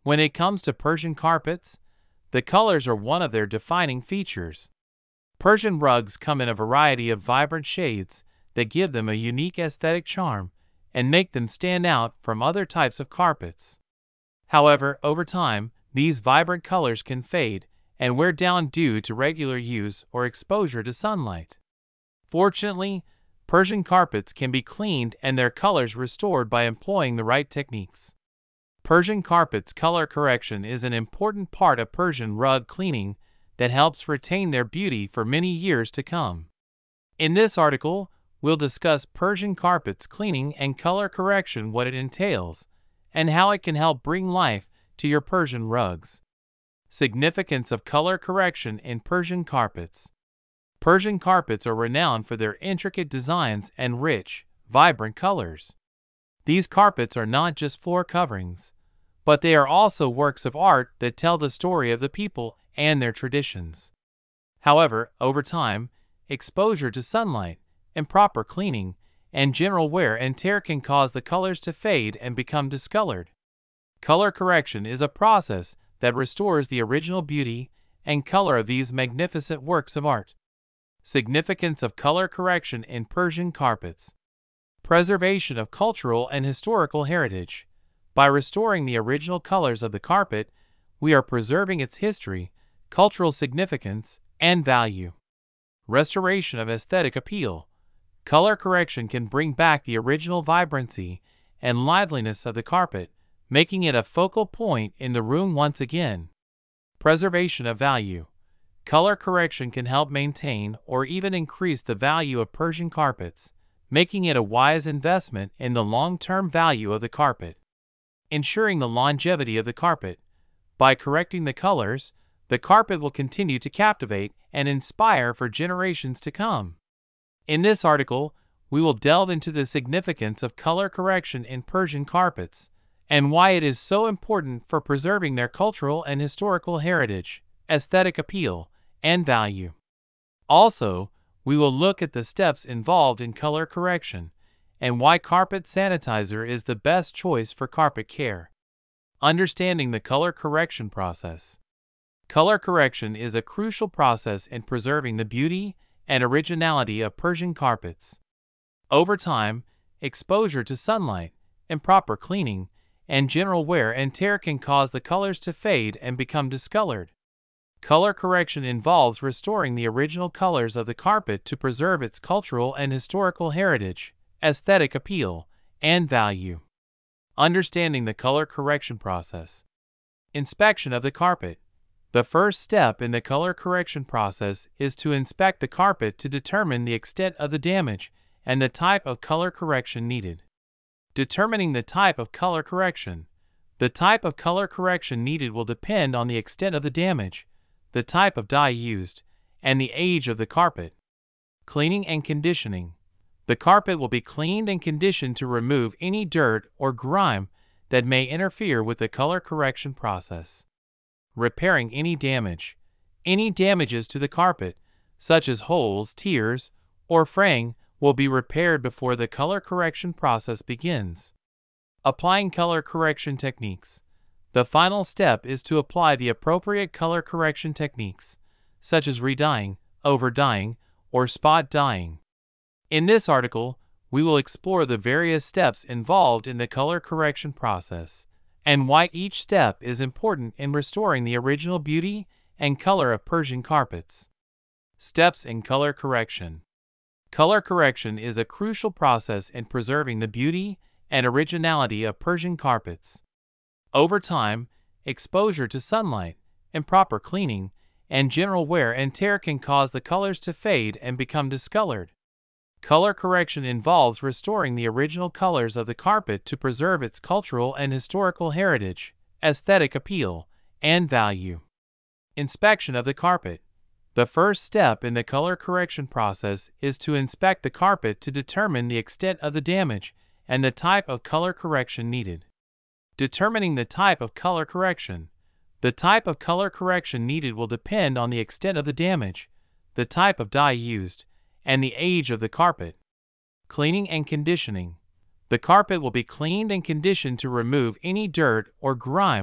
When it comes to Persian carpets, the colors are one of their defining features. Persian rugs come in a variety of vibrant shades that give them a unique aesthetic charm and make them stand out from other types of carpets. However, over time, these vibrant colors can fade and wear down due to regular use or exposure to sunlight. Fortunately, Persian carpets can be cleaned and their colors restored by employing the right techniques. Persian carpets color correction is an important part of Persian rug cleaning that helps retain their beauty for many years to come. In this article, we'll discuss Persian carpets cleaning and color correction, what it entails, and how it can help bring life to your Persian rugs. Significance of color correction in Persian carpets. Persian carpets are renowned for their intricate designs and rich, vibrant colors. These carpets are not just floor coverings, but they are also works of art that tell the story of the people and their traditions. However, over time, exposure to sunlight, improper cleaning, and general wear and tear can cause the colors to fade and become discolored. Color correction is a process that restores the original beauty and color of these magnificent works of art. Significance of color correction in Persian carpets. Preservation of cultural and historical heritage. By restoring the original colors of the carpet, we are preserving its history, cultural significance, and value. Restoration of aesthetic appeal. Color correction can bring back the original vibrancy and liveliness of the carpet, making it a focal point in the room once again. Preservation of value. Color correction can help maintain or even increase the value of Persian carpets, making it a wise investment in the long-term value of the carpet. Ensuring the longevity of the carpet. By correcting the colors, the carpet will continue to captivate and inspire for generations to come. In this article, we will delve into the significance of color correction in Persian carpets and why it is so important for preserving their cultural and historical heritage, aesthetic appeal, and value. Also, we will look at the steps involved in color correction and why carpet sanitizer is the best choice for carpet care. Understanding the color correction process. Color correction is a crucial process in preserving the beauty and originality of Persian carpets. Over time, exposure to sunlight, improper cleaning, and general wear and tear can cause the colors to fade and become discolored. Color correction involves restoring the original colors of the carpet to preserve its cultural and historical heritage, aesthetic appeal, and value. Understanding the color correction process. Inspection of the carpet. The first step in the color correction process is to inspect the carpet to determine the extent of the damage and the type of color correction needed. Determining the type of color correction. The type of color correction needed will depend on the extent of the damage, the type of dye used, and the age of the carpet. Cleaning and conditioning. The carpet will be cleaned and conditioned to remove any dirt or grime that may interfere with the color correction process. Repairing any damage. Any damages to the carpet, such as holes, tears, or fraying, will be repaired before the color correction process begins. Applying color correction techniques. The final step is to apply the appropriate color correction techniques, such as redyeing, overdyeing, or spot dyeing. In this article, we will explore the various steps involved in the color correction process and why each step is important in restoring the original beauty and color of Persian carpets. Steps in color correction. Color correction is a crucial process in preserving the beauty and originality of Persian carpets. Over time, exposure to sunlight, improper cleaning, and general wear and tear can cause the colors to fade and become discolored. Color correction involves restoring the original colors of the carpet to preserve its cultural and historical heritage, aesthetic appeal, and value. Inspection of the carpet. The first step in the color correction process is to inspect the carpet to determine the extent of the damage and the type of color correction needed. Determining the type of color correction. The type of color correction needed will depend on the extent of the damage, the type of dye used, and the age of the carpet. Cleaning and conditioning. The carpet will be cleaned and conditioned to remove any dirt or grime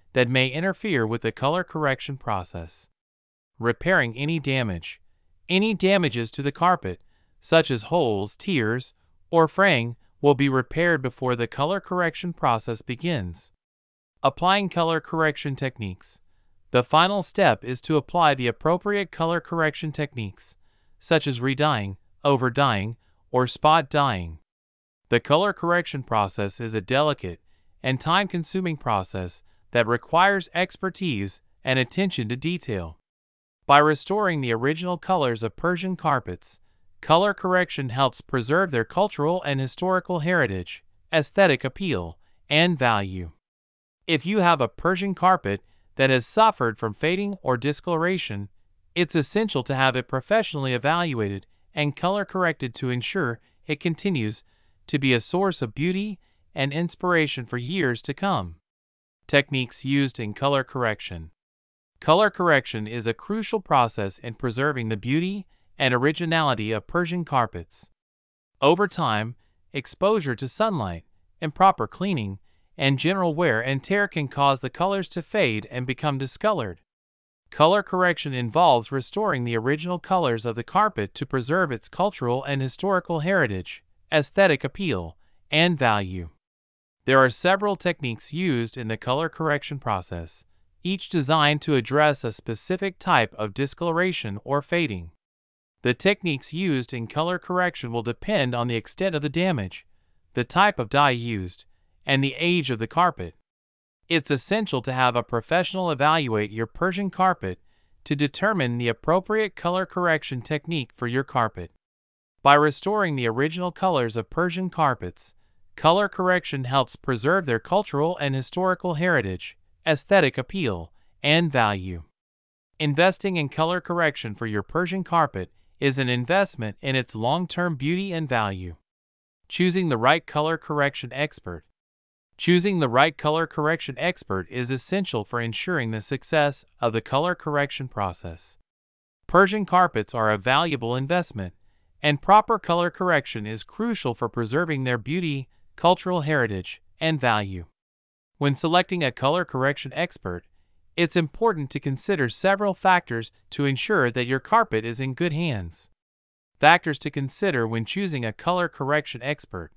that may interfere with the color correction process. Repairing any damage. Any damages to the carpet, such as holes, tears, or fraying, will be repaired before the color correction process begins. Applying color correction techniques. The final step is to apply the appropriate color correction techniques, such as redyeing, overdyeing, or spot dyeing. The color correction process is a delicate and time-consuming process that requires expertise and attention to detail. By restoring the original colors of Persian carpets, color correction helps preserve their cultural and historical heritage, aesthetic appeal, and value. If you have a Persian carpet that has suffered from fading or discoloration, it's essential to have it professionally evaluated and color corrected to ensure it continues to be a source of beauty and inspiration for years to come. Techniques used in color correction. Color correction is a crucial process in preserving the beauty and originality of Persian carpets. Over time, exposure to sunlight, improper cleaning, and general wear and tear can cause the colors to fade and become discolored. Color correction involves restoring the original colors of the carpet to preserve its cultural and historical heritage, aesthetic appeal, and value. There are several techniques used in the color correction process, each designed to address a specific type of discoloration or fading. The techniques used in color correction will depend on the extent of the damage, the type of dye used, and the age of the carpet. It's essential to have a professional evaluate your Persian carpet to determine the appropriate color correction technique for your carpet. By restoring the original colors of Persian carpets, color correction helps preserve their cultural and historical heritage, aesthetic appeal, and value. Investing in color correction for your Persian carpet is an investment in its long-term beauty and value. Choosing the right color correction expert. Choosing the right color correction expert is essential for ensuring the success of the color correction process. Persian carpets are a valuable investment, and proper color correction is crucial for preserving their beauty, cultural heritage, and value. When selecting a color correction expert, it's important to consider several factors to ensure that your carpet is in good hands. Factors to consider when choosing a color correction expert.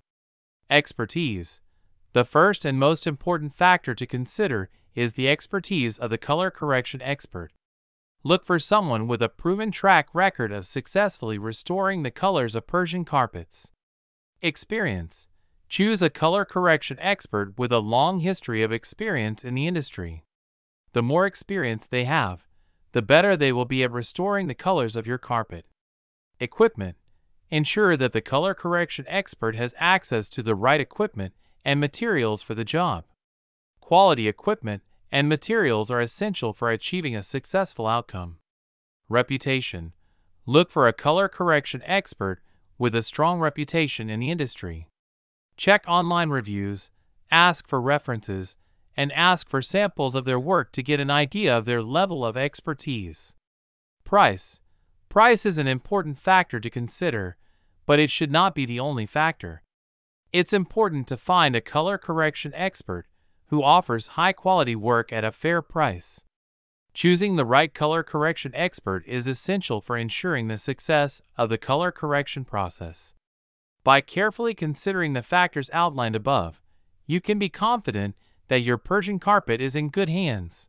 Expertise. The first and most important factor to consider is the expertise of the color correction expert. Look for someone with a proven track record of successfully restoring the colors of Persian carpets. Experience. Choose a color correction expert with a long history of experience in the industry. The more experience they have, the better they will be at restoring the colors of your carpet. Equipment. Ensure that the color correction expert has access to the right equipment and materials for the job. Quality equipment and materials are essential for achieving a successful outcome. Reputation. Look for a color correction expert with a strong reputation in the industry. Check online reviews, ask for references, and ask for samples of their work to get an idea of their level of expertise. Price. Price is an important factor to consider, but it should not be the only factor. It's important to find a color correction expert who offers high-quality work at a fair price. Choosing the right color correction expert is essential for ensuring the success of the color correction process. By carefully considering the factors outlined above, you can be confident that your Persian carpet is in good hands.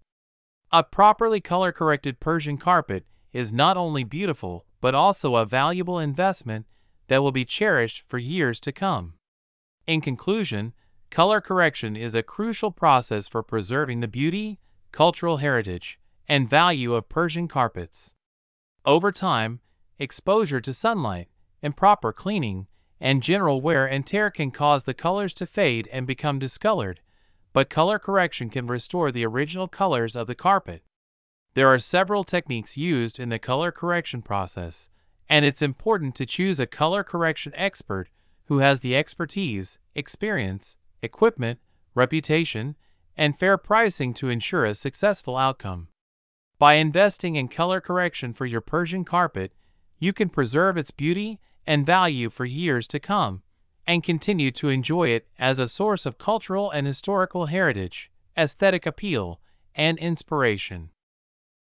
A properly color-corrected Persian carpet is not only beautiful but also a valuable investment that will be cherished for years to come. In conclusion, color correction is a crucial process for preserving the beauty, cultural heritage, and value of Persian carpets. Over time, exposure to sunlight, improper cleaning, and general wear and tear can cause the colors to fade and become discolored, but color correction can restore the original colors of the carpet. There are several techniques used in the color correction process, and it's important to choose a color correction expert who has the expertise, experience, equipment, reputation, and fair pricing to ensure a successful outcome. By investing in color correction for your Persian carpet, you can preserve its beauty and value for years to come, and continue to enjoy it as a source of cultural and historical heritage, aesthetic appeal, and inspiration.